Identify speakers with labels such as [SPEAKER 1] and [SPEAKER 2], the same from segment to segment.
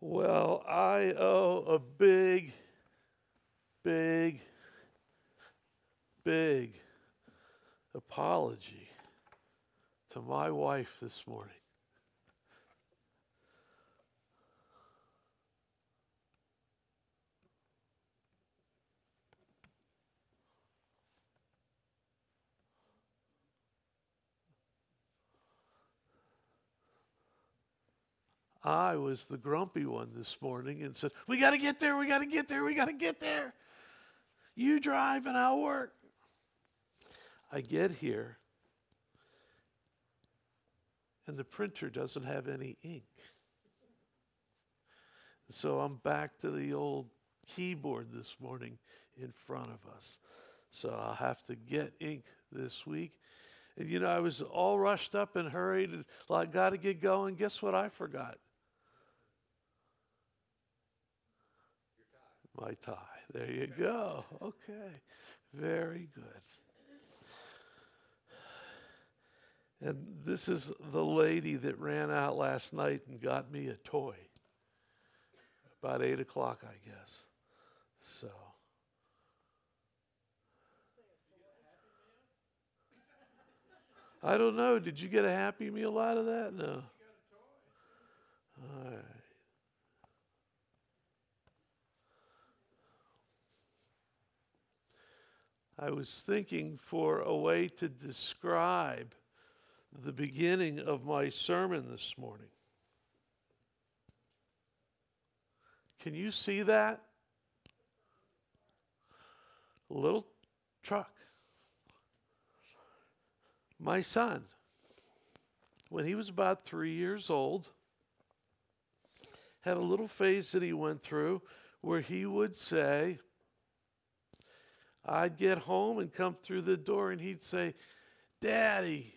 [SPEAKER 1] Well, I owe a big, big, big apology to my wife this morning. I was the grumpy one this morning and said, "We got to get there, we got to get there, we got to get there. You drive and I'll work." I get here and the printer doesn't have any ink. So I'm back to the old keyboard this morning in front of us. So I'll have to get ink this week. And you know, I was all rushed up and hurried and like, got to get going. Guess what I forgot? My tie. There you go. Okay. Very good. And this is the lady that ran out last night and got me a toy. About 8 o'clock, I guess. So. I don't know. Did you get a Happy Meal out of that? No. All right. I was thinking for a way to describe the beginning of my sermon this morning. Can you see that? A little truck. My son, when he was about 3 years old, had a little phase that he went through where he would say, I'd get home and come through the door and he'd say, "Daddy,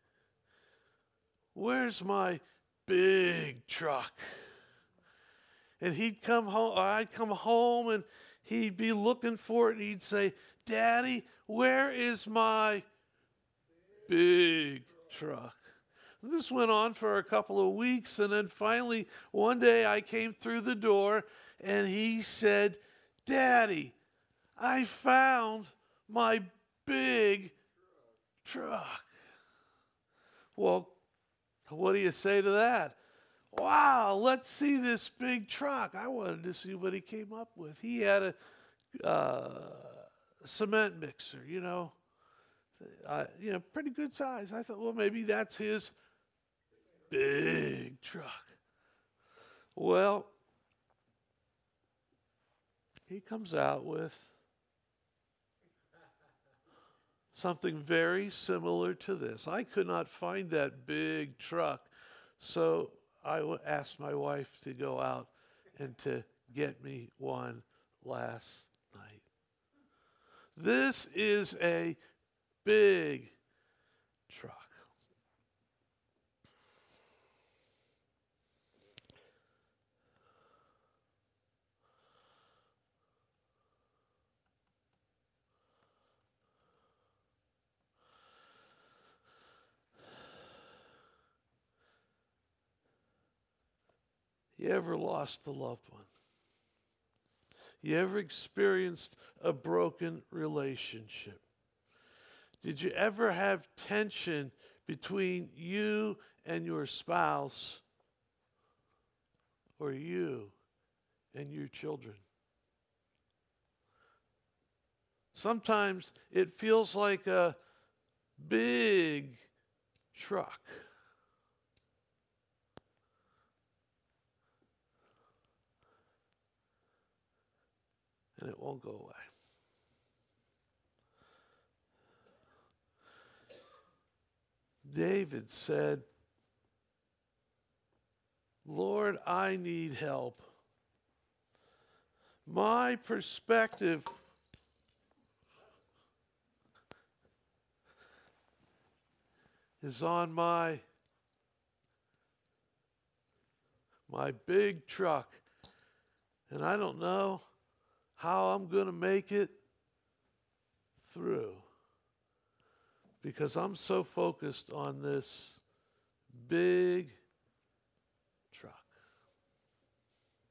[SPEAKER 1] where's my big truck?" And he'd come home, or I'd come home and he'd be looking for it and he'd say, "Daddy, where is my big truck?" And this went on for a couple of weeks, and then finally one day I came through the door and he said, "Daddy, I found my big truck." Well, what do you say to that? Wow, let's see this big truck. I wanted to see what he came up with. He had a cement mixer, pretty good size. I thought, well, maybe that's his big truck. Well, he comes out with something very similar to this. I could not find that big truck, so I asked my wife to go out and to get me one last night. This is a big truck. You ever lost a loved one? You ever experienced a broken relationship? Did you ever have tension between you and your spouse or you and your children? Sometimes it feels like a big truck. And it won't go away. David said, "Lord, I need help. My perspective is on my big truck, and I don't know how I'm going to make it through because I'm so focused on this big truck."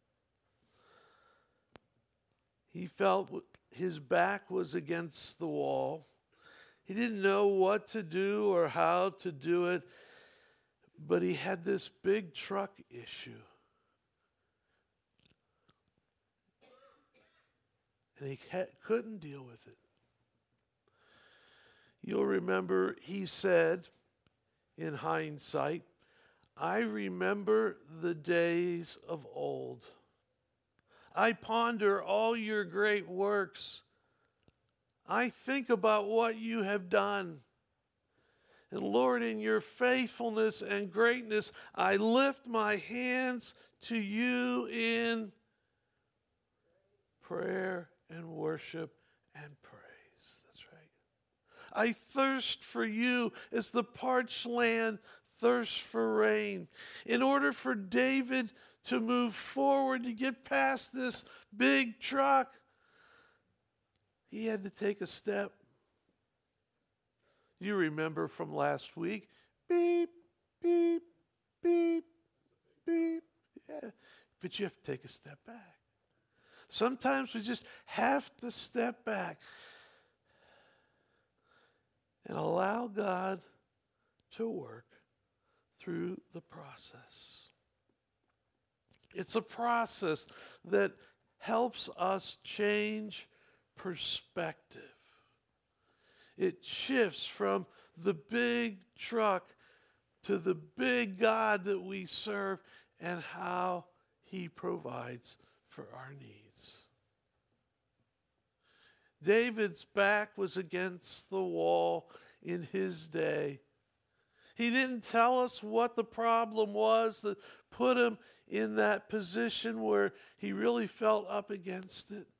[SPEAKER 1] He felt his back was against the wall. He didn't know what to do or how to do it, but he had this big truck issue. And he couldn't deal with it. You'll remember he said, in hindsight, I remember the days of old. I ponder all your great works. I think about what you have done. And Lord, in your faithfulness and greatness, I lift my hands to you in prayer and worship and praise. That's right. I thirst for you as the parched land thirsts for rain. In order for David to move forward, to get past this big truck, he had to take a step. You remember from last week, beep, beep, beep, beep. Yeah, but you have to take a step back. Sometimes we just have to step back and allow God to work through the process. It's a process that helps us change perspective. It shifts from the big truck to the big God that we serve and how he provides for our needs. David's back was against the wall in his day. He didn't tell us what the problem was that put him in that position where he really felt up against it.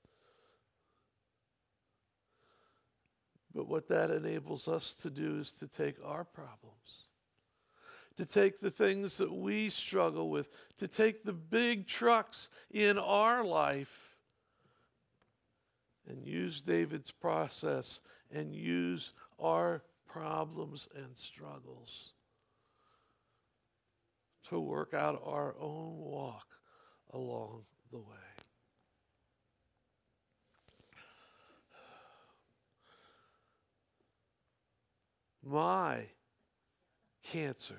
[SPEAKER 1] But what that enables us to do is to take our problems, to take the things that we struggle with, to take the big trucks in our life and use David's process and use our problems and struggles to work out our own walk along the way. My cancer,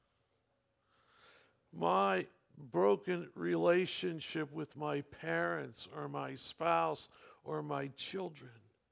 [SPEAKER 1] my broken relationship with my parents or my spouse or my children.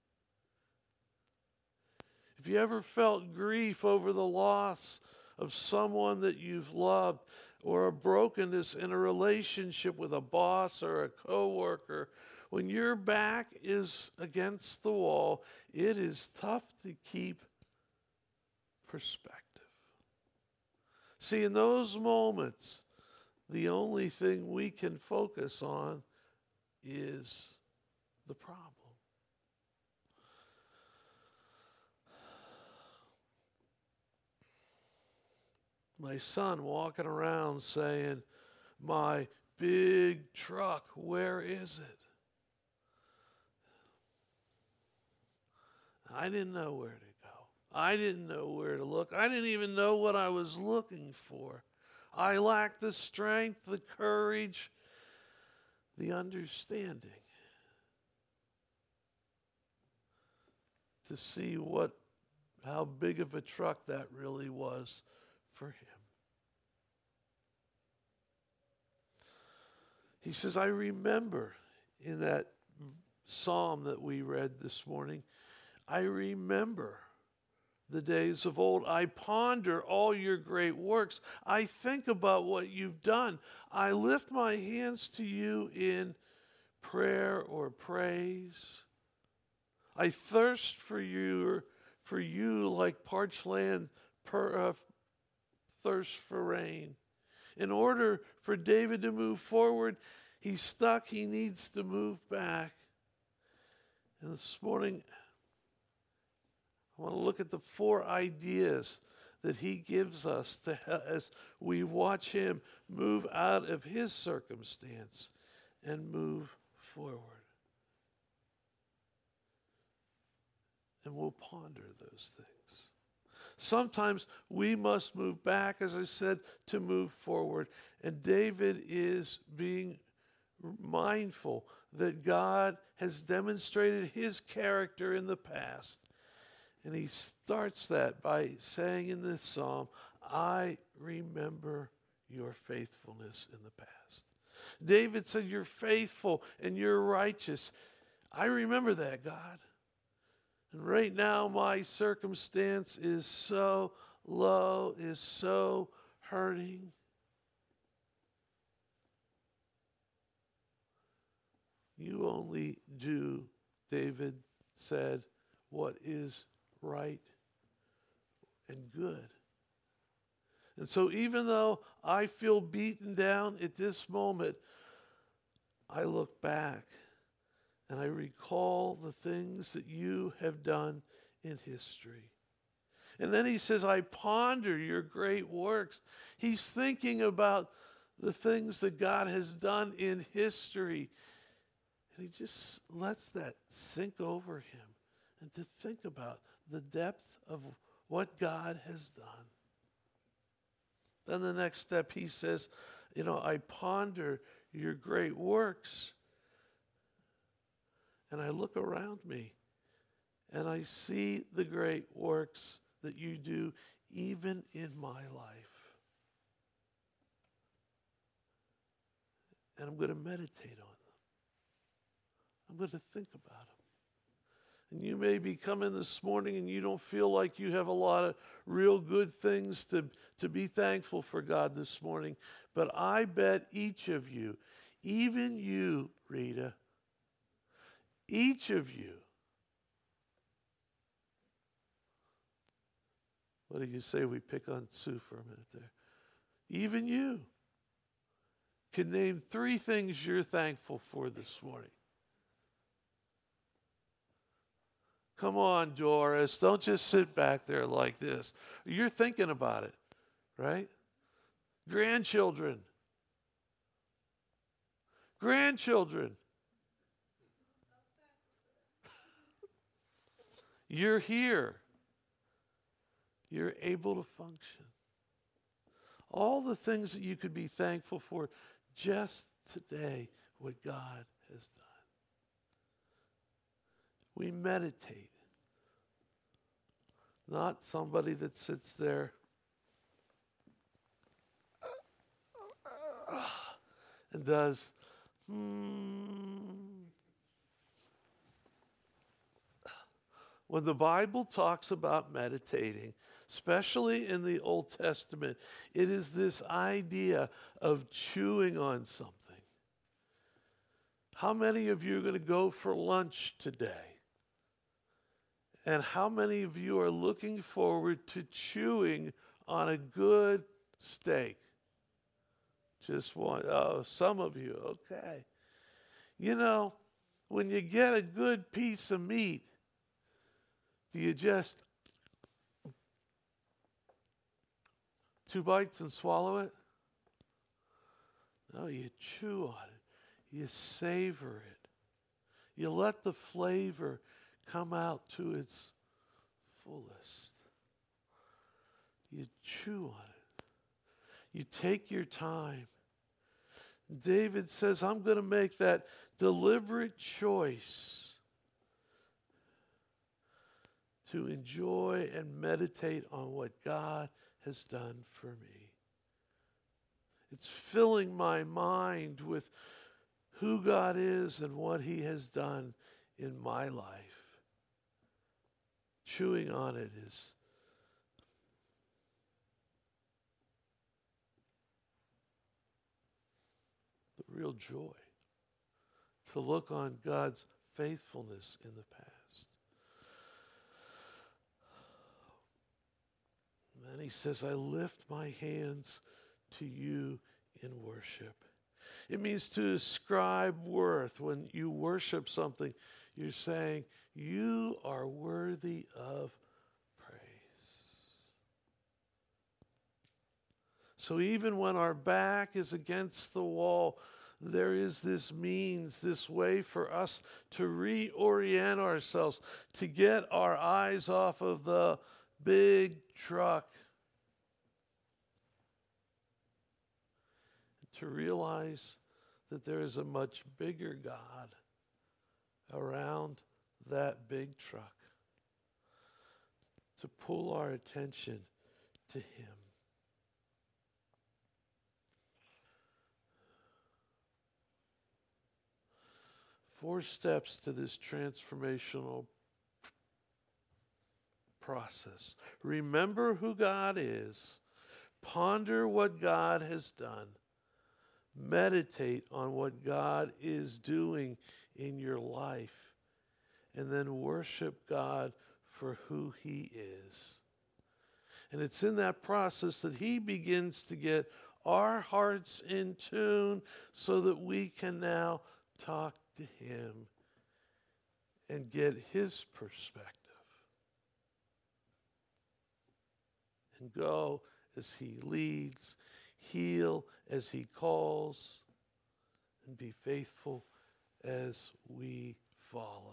[SPEAKER 1] If you ever felt grief over the loss of someone that you've loved, or a brokenness in a relationship with a boss or a coworker, when your back is against the wall, it is tough to keep perspective. See, in those moments, the only thing we can focus on is the problem. My son walking around saying, my big truck, where is it? I didn't know where to go. I didn't know where to look. I didn't even know what I was looking for. I lacked the strength, the courage, the understanding to see how big of a truck that really was for him. He says, I remember in that psalm that we read this morning, I remember the days of old. I ponder all your great works. I think about what you've done. I lift my hands to you in prayer or praise. I thirst for you like parched land thirst for rain. In order for David to move forward, he's stuck. He needs to move back. And this morning, I want to look at the 4 ideas that he gives us as we watch him move out of his circumstance and move forward. And we'll ponder those things. Sometimes we must move back, as I said, to move forward. And David is being mindful that God has demonstrated his character in the past. And he starts that by saying in this psalm, I remember your faithfulness in the past. David said, you're faithful and you're righteous. I remember that, God. And right now, my circumstance is so low, is so hurting. You only do, David said, what is right and good. And so even though I feel beaten down at this moment, I look back and I recall the things that you have done in history. And then he says, I ponder your great works. He's thinking about the things that God has done in history. And he just lets that sink over him and to think about the depth of what God has done. Then the next step, he says, I ponder your great works. And I look around me and I see the great works that you do even in my life. And I'm going to meditate on them. I'm going to think about them. And you may be coming this morning and you don't feel like you have a lot of real good things to be thankful for God this morning. But I bet each of you, even you, Rita, each of you, what do you say we pick on Sue for a minute there? Even you can name 3 things you're thankful for this morning. Come on, Doris. Don't just sit back there like this. You're thinking about it, right? Grandchildren. You're here. You're able to function. All the things that you could be thankful for just today, what God has done. We meditate. Not somebody that sits there and does, When the Bible talks about meditating, especially in the Old Testament, it is this idea of chewing on something. How many of you are going to go for lunch today? And how many of you are looking forward to chewing on a good steak? Just one. Oh, some of you. Okay. When you get a good piece of meat, do you just 2 bites and swallow it? No, you chew on it. You savor it. You let the flavor come out to its fullest. You chew on it. You take your time. David says, I'm going to make that deliberate choice to enjoy and meditate on what God has done for me. It's filling my mind with who God is and what he has done in my life. Chewing on it is the real joy. To look on God's faithfulness in the past. And then he says, I lift my hands to you in worship. It means to ascribe worth. When you worship something, you're saying, you are worthy of praise. So even when our back is against the wall, there is this means, this way for us to reorient ourselves, to get our eyes off of the big truck, to realize that there is a much bigger God around that big truck to pull our attention to Him. 4 steps to this transformational process. Remember who God is. Ponder what God has done. Meditate on what God is doing in your life. And then worship God for who He is. And it's in that process that He begins to get our hearts in tune so that we can now talk to Him and get His perspective. And go as He leads, heal as He calls, and be faithful as we follow.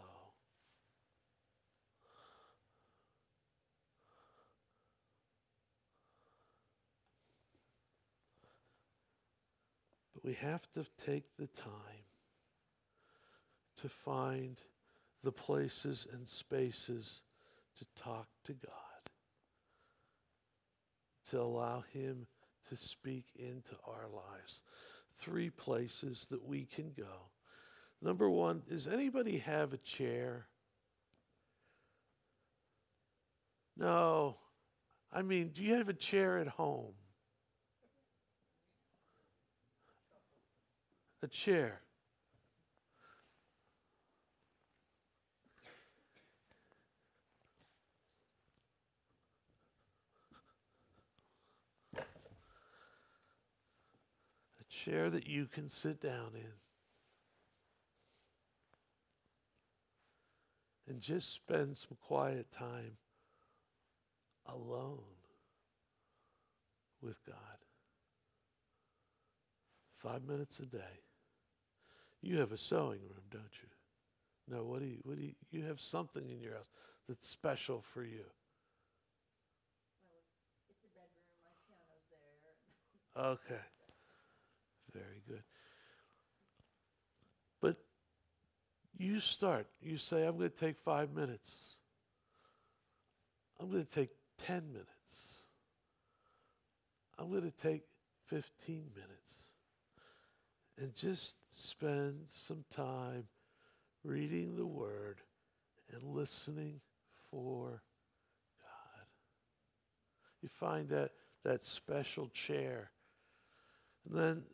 [SPEAKER 1] But we have to take the time to find the places and spaces to talk to God, to allow Him to speak into our lives. 3 places that we can go. Number 1, does anybody have a chair? No. I mean, do you have a chair at home? A chair. Chair that you can sit down in and just spend some quiet time alone with God. 5 minutes a day. You have a sewing room, don't you? No, what do you have something in your house that's special for you?
[SPEAKER 2] Well, it's a bedroom, my piano's there.
[SPEAKER 1] Okay. Very good. But you start. You say, I'm going to take 5 minutes. I'm going to take 10 minutes. I'm going to take 15 minutes. And just spend some time reading the Word and listening for God. You find that special chair. And then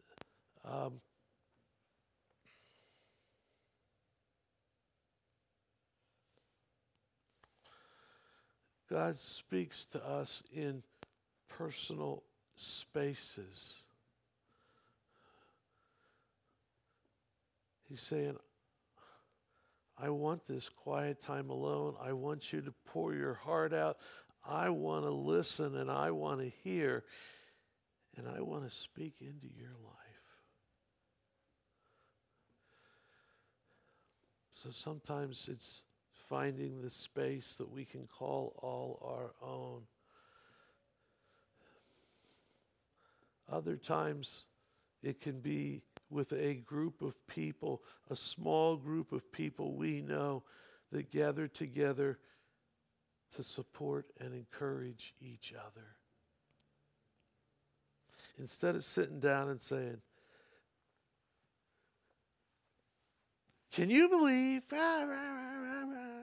[SPEAKER 1] God speaks to us in personal spaces. He's saying, I want this quiet time alone. I want you to pour your heart out. I want to listen and I want to hear. And I want to speak into your life. So sometimes it's finding the space that we can call all our own. Other times it can be with a group of people, a small group of people we know that gather together to support and encourage each other. Instead of sitting down and saying, can you believe? Rah, rah, rah, rah, rah.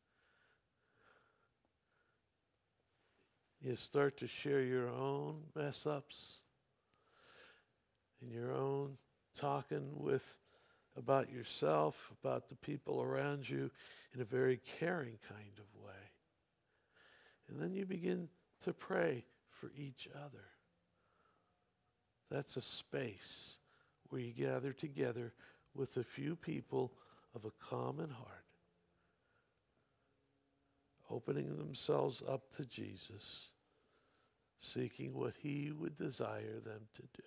[SPEAKER 1] You start to share your own mess ups and your own talking about yourself, about the people around you in a very caring kind of way. And then you begin to pray for each other. That's a space where you gather together with a few people of a common heart, opening themselves up to Jesus, seeking what He would desire them to do.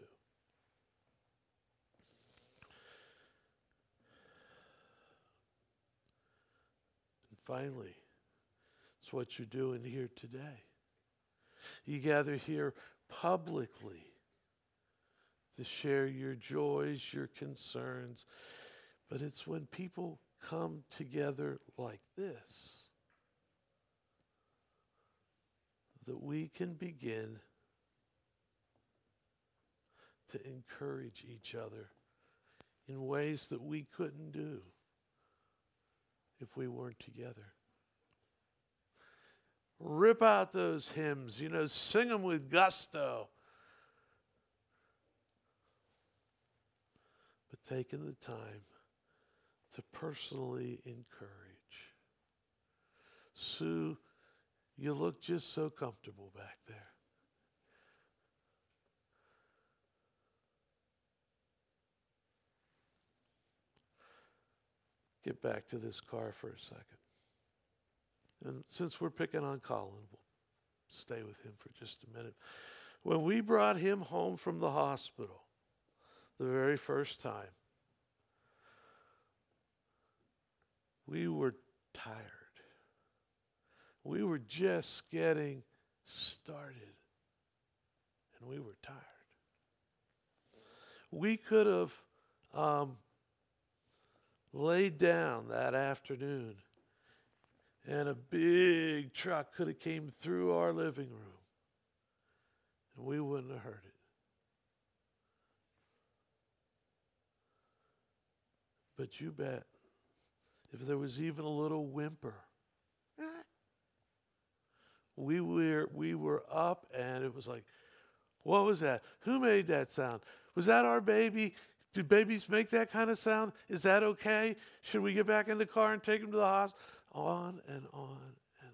[SPEAKER 1] And finally, it's what you're doing here today. You gather here publicly to share your joys, your concerns. But it's when people come together like this that we can begin to encourage each other in ways that we couldn't do if we weren't together. Rip out those hymns, sing them with gusto. But taking the time to personally encourage. Sue, you look just so comfortable back there. Get back to this car for a second. And since we're picking on Colin, we'll stay with him for just a minute. When we brought him home from the hospital the very first time, we were tired. We were just getting started, and we were tired. We could have laid down that afternoon, and a big truck could have came through our living room, and we wouldn't have heard it. But you bet, if there was even a little whimper, we were up, and it was like, what was that? Who made that sound? Was that our baby? Do babies make that kind of sound? Is that okay? Should we get back in the car and take him to the hospital? On and on and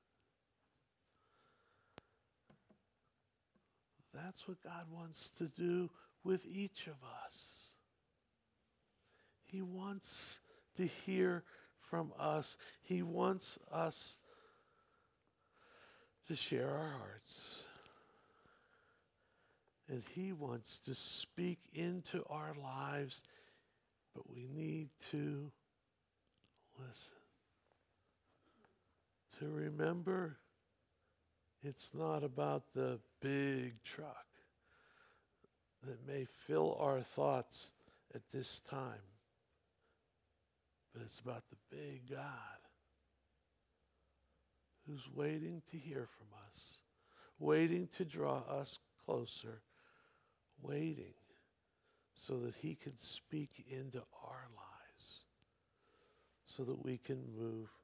[SPEAKER 1] on. That's what God wants to do with each of us. He wants to hear from us. He wants us to share our hearts. And He wants to speak into our lives, but we need to listen. To remember, it's not about the big truck that may fill our thoughts at this time, but it's about the big God who's waiting to hear from us, waiting to draw us closer, waiting so that He can speak into our lives, so that we can move